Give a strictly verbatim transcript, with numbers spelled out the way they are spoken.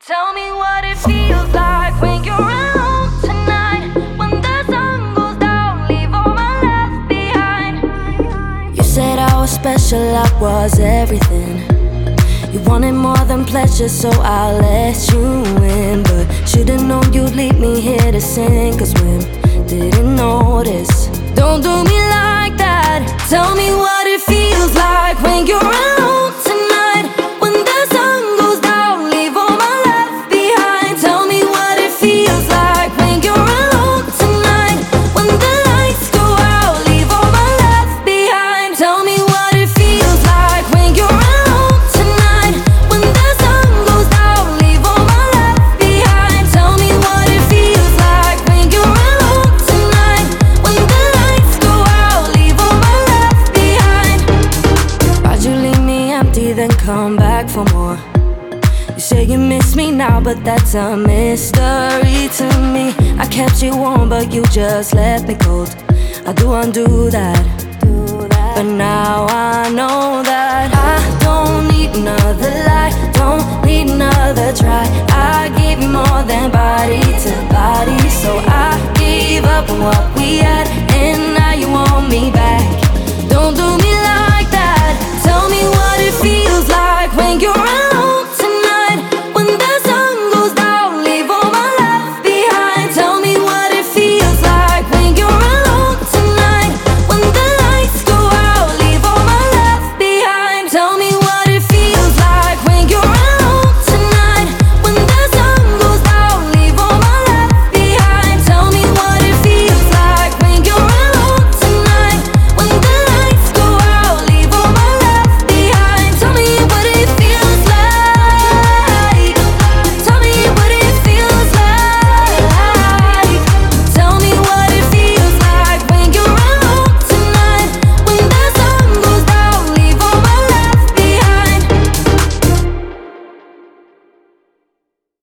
Tell me what it feels like when you're alone tonight. When the sun goes down, leave all my love behind. You said I was special, I was everything. You wanted more than pleasure, so I let you in. But should've known you'd leave me here to sink or swim. Didn't notice. Don't do me like that. Tell me what it feels like when you're alone tonight. When the sun goes down, leave all my love behind. Tell me what it feels like when you're alone tonight. When the lights go out, leave all my love behind. Tell me what it feels like when you're alone tonight. When the sun goes down, leave all my love behind. Tell me what it feels like when you're alone tonight. When the lights go out, leave all my love behind. Why'd you leave me empty, then come back for more? You say you miss me now, but that's a mystery to me. I kept you warm, but you just left me cold. I do undo that, but now I know that I don't need another lie, don't need another try. I give you more than body to body, so I give up on what